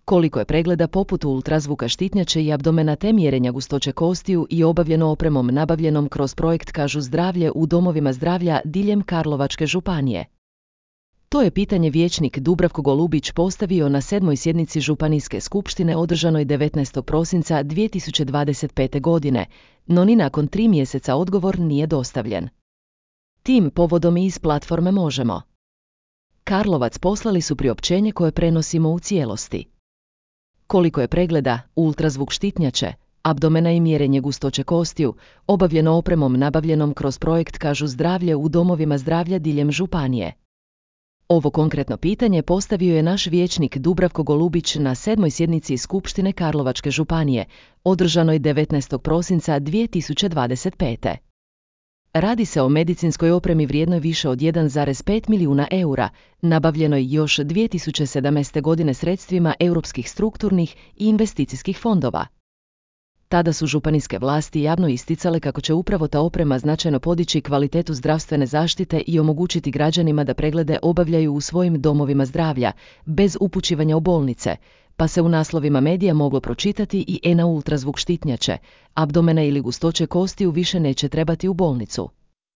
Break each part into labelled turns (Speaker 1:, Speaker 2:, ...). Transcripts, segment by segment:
Speaker 1: Koliko je pregleda poput ultrazvuka štitnjače i abdomena te mjerenja gustoće kostiju i obavljeno opremom nabavljenom kroz projekt Kažu zdravlje u domovima zdravlja diljem Karlovačke županije? To je pitanje vijećnik Dubravko Golubić postavio na 7. sjednici Županijske skupštine održanoj 19. prosinca 2025. godine, no ni nakon 3 mjeseca odgovor nije dostavljen. Tim povodom iz platforme Možemo. Karlovac poslali su priopćenje koje prenosimo u cijelosti. Koliko je pregleda, ultrazvuk štitnjače, abdomena i mjerenje gustoće kostiju, obavljeno opremom nabavljenom kroz projekt Kažu zdravlje u domovima zdravlja diljem županije? Ovo konkretno pitanje postavio je naš vijećnik Dubravko Golubić na 7. sjednici Skupštine Karlovačke županije, održanoj 19. prosinca 2025. Radi se o medicinskoj opremi vrijednoj više od 1,5 milijuna eura, nabavljenoj još 2017. godine sredstvima europskih strukturnih i investicijskih fondova. Tada su županijske vlasti javno isticale kako će upravo ta oprema značajno podići kvalitetu zdravstvene zaštite i omogućiti građanima da preglede obavljaju u svojim domovima zdravlja, bez upućivanja u bolnice, pa se u naslovima medija moglo pročitati i ENA ultrazvuk štitnjače, abdomena ili gustoće kostiju više neće trebati u bolnicu.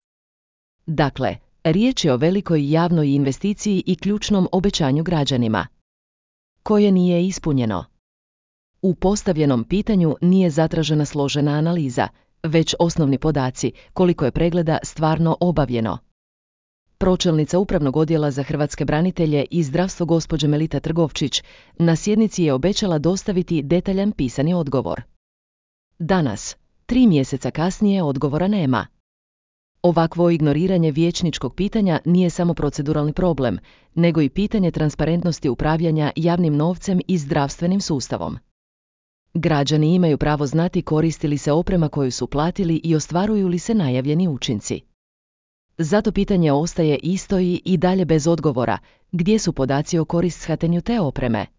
Speaker 1: Dakle, riječ je o velikoj javnoj investiciji i ključnom obećanju građanima, koje nije ispunjeno. U postavljenom pitanju nije zatražena složena analiza, već osnovni podaci koliko je pregleda stvarno obavljeno. Pročelnica Upravnog odjela za hrvatske branitelje i zdravstvo gospođa Melita Trgovčić na sjednici je obećala dostaviti detaljan pisani odgovor. Danas, 3 mjeseca kasnije, odgovora nema. Ovakvo ignoriranje vijećničkog pitanja nije samo proceduralni problem, nego i pitanje transparentnosti upravljanja javnim novcem i zdravstvenim sustavom. Građani imaju pravo znati koristi li se oprema koju su platili i ostvaruju li se najavljeni učinci. Zato pitanje ostaje isto i dalje bez odgovora, gdje su podaci o koristhvatenju te opreme?